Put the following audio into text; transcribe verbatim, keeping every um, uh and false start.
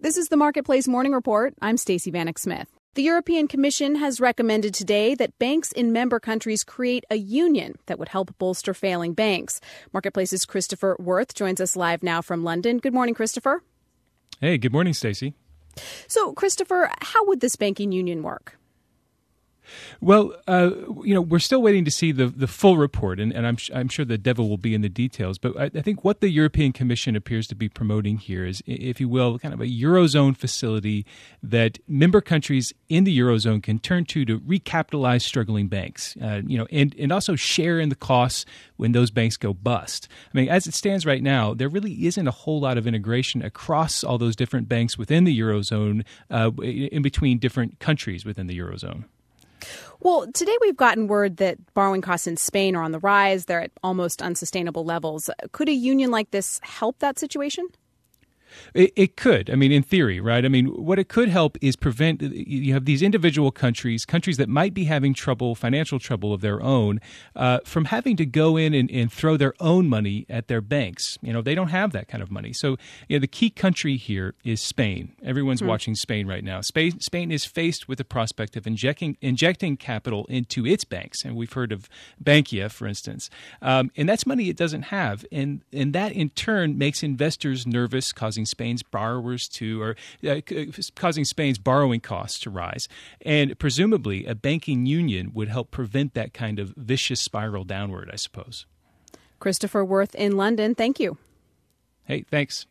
This is the Marketplace Morning Report. I'm Stacey Vanek Smith. The European Commission has recommended today that banks in member countries create a union that would help bolster failing banks. Marketplace's Christopher Worth joins us live now from London. Good morning, Christopher. Hey, good morning, Stacey. So, Christopher, how would this banking union work? Well, uh, you know, we're still waiting to see the, the full report, and, and I'm, I'm sure the devil will be in the details. But I, I think what the European Commission appears to be promoting here is, if you will, kind of a Eurozone facility that member countries in the Eurozone can turn to to recapitalize struggling banks, uh, you know, and, and also share in the costs when those banks go bust. I mean, as it stands right now, there really isn't a whole lot of integration across all those different banks within the Eurozone, uh, in between different countries within the Eurozone. Well, today we've gotten word that borrowing costs in Spain are on the rise. They're at almost unsustainable levels. Could a union like this help that situation? It, it could. I mean, in theory, right? I mean, what it could help is prevent, you have these individual countries, countries that might be having trouble, financial trouble of their own, uh, from having to go in and, and throw their own money at their banks. You know, they don't have that kind of money. So, you know, the key country here is Spain. Everyone's hmm. watching Spain right now. Spain, Spain is faced with the prospect of injecting, injecting capital into its banks. And we've heard of Bankia, for instance. Um, and that's money it doesn't have. And, and that, in turn, makes investors nervous, causing Spain's borrowers to, or uh, causing Spain's borrowing costs to rise. And presumably, a banking union would help prevent that kind of vicious spiral downward, I suppose. Christopher Worth in London, thank you. Hey, thanks.